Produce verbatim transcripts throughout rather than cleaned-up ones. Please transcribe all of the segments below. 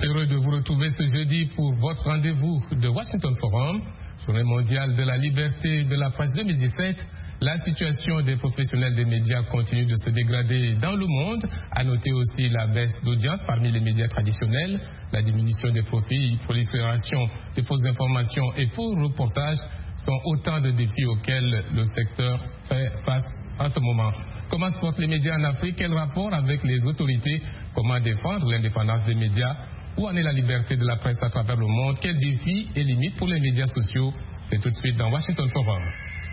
Heureux de vous retrouver ce jeudi pour votre rendez-vous de Washington Forum, Journée mondiale de la liberté de la presse deux mille dix-sept. La situation des professionnels des médias continue de se dégrader dans le monde. À noter aussi la baisse d'audience parmi les médias traditionnels, la diminution des profits, prolifération de fausses informations et faux reportages sont autant de défis auxquels le secteur fait face en ce moment. Comment se portent les médias en Afrique? Quel rapport avec les autorités? Comment défendre l'indépendance des médias? Où en est la liberté de la presse à travers le monde? Quels défis et limites pour les médias sociaux? C'est tout de suite dans Washington Forum.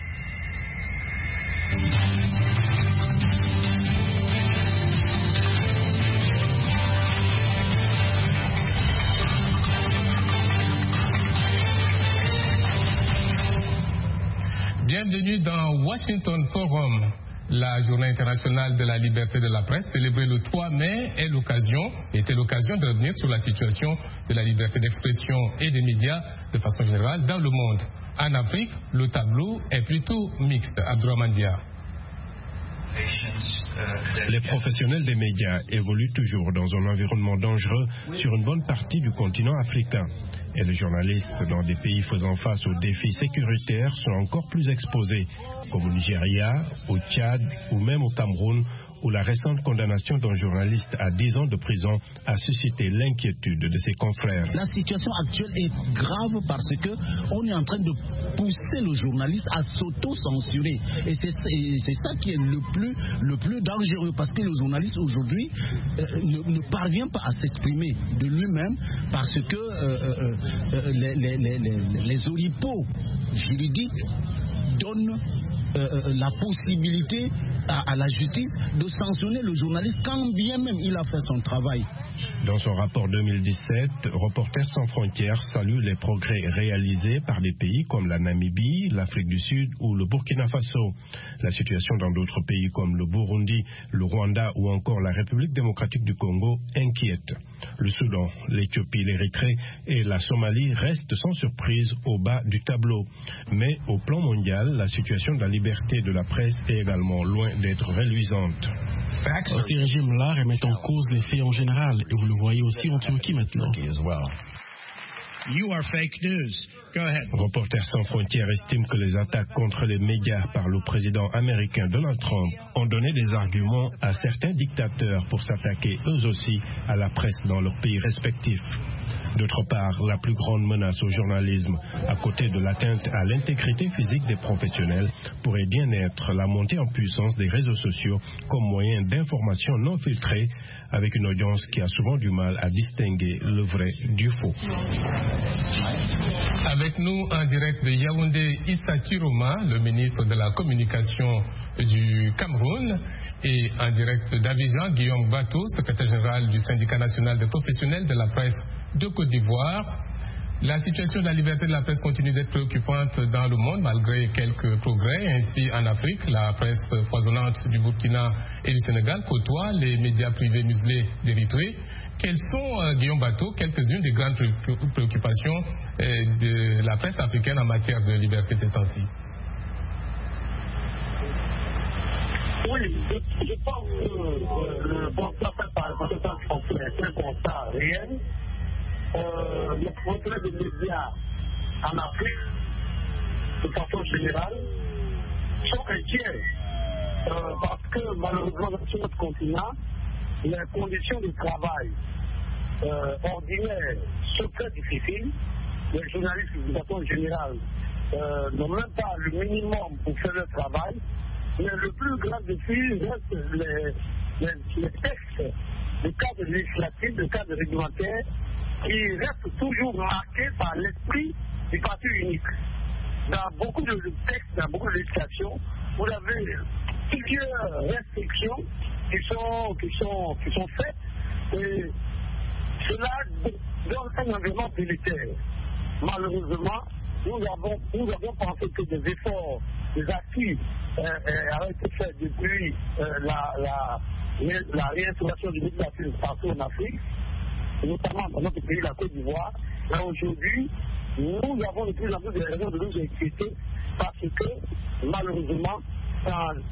Bienvenue dans Washington Forum. La Journée internationale de la liberté de la presse, célébrée le trois mai, est l'occasion, était l'occasion de revenir sur la situation de la liberté d'expression et des médias de façon générale dans le monde. En Afrique, le tableau est plutôt mixte. Abdourahmane Dia. Les professionnels des médias évoluent toujours dans un environnement dangereux sur une bonne partie du continent africain. Et les journalistes dans des pays faisant face aux défis sécuritaires sont encore plus exposés, comme au Nigeria, au Tchad ou même au Cameroun, où la récente condamnation d'un journaliste à dix ans de prison a suscité l'inquiétude de ses confrères. La situation actuelle est grave parce que on est en train de pousser le journaliste à s'auto-censurer. Et c'est, c'est ça qui est le plus, le plus dangereux, parce que le journaliste aujourd'hui euh, ne, ne parvient pas à s'exprimer de lui-même parce que euh, euh, les, les, les, les, les oripeaux juridiques donnent Euh, la possibilité à, à la justice de sanctionner le journaliste quand bien même il a fait son travail. Dans son rapport deux mille dix-sept, Reporters sans frontières salue les progrès réalisés par des pays comme la Namibie, l'Afrique du Sud ou le Burkina Faso. La situation dans d'autres pays comme le Burundi, le Rwanda ou encore la République démocratique du Congo inquiète. Le Soudan, l'Éthiopie, l'Érythrée et la Somalie restent sans surprise au bas du tableau. Mais au plan mondial, la situation de la liberté de la presse est également loin d'être reluisante. Ces régimes-là remettent en cause les faits en général, et vous le voyez aussi en Turquie maintenant. You are fake news. Go ahead. Reporters sans frontières estime que les attaques contre les médias par le président américain Donald Trump ont donné des arguments à certains dictateurs pour s'attaquer eux aussi à la presse dans leurs pays respectifs. D'autre part, la plus grande menace au journalisme, à côté de l'atteinte à l'intégrité physique des professionnels, pourrait bien être la montée en puissance des réseaux sociaux comme moyen d'information non filtrée, avec une audience qui a souvent du mal à distinguer le vrai du faux. Avec nous en direct de Yaoundé, Issa Chiroma, le ministre de la Communication du Cameroun, et en direct d'Abidjan, Guillaume Bateau, secrétaire général du syndicat national des professionnels de la presse de Côte d'Ivoire. La situation de la liberté de la presse continue d'être préoccupante dans le monde malgré quelques progrès. Ainsi, en Afrique, la presse foisonnante du Burkina et du Sénégal côtoie les médias privés muselés d'Érythrée. Quelles sont, euh, Guillaume Bateau, quelques-unes des grandes préoccupations euh, de la presse africaine en matière de liberté ces temps-ci? Oui, je, je pense que euh, le constat fait par le c'est un constat réel. Euh, les progrès des médias en Afrique, de façon générale, sont inquiets euh, parce que malheureusement sur notre continent, les conditions de travail euh, ordinaires sont très difficiles. Les journalistes de façon générale euh, n'ont même pas le minimum pour faire leur travail. Mais le plus grand défi reste les, les, les textes, le cadre législatif, le cadre réglementaire, qui reste toujours marqué par l'esprit du parti unique. Dans beaucoup de textes, dans beaucoup de législations, vous avez plusieurs restrictions qui sont, qui sont, qui sont faites, et cela donne un environnement militaire. Malheureusement, nous avons, nous avons pensé que des efforts, des acquis euh, euh, avaient été faits depuis euh, la, la, la réinstauration du législatif partout en Afrique, notamment dans notre pays, la Côte d'Ivoire. Mais aujourd'hui, nous avons de plus en plus de raisons de nous inquiéter parce que, malheureusement, quand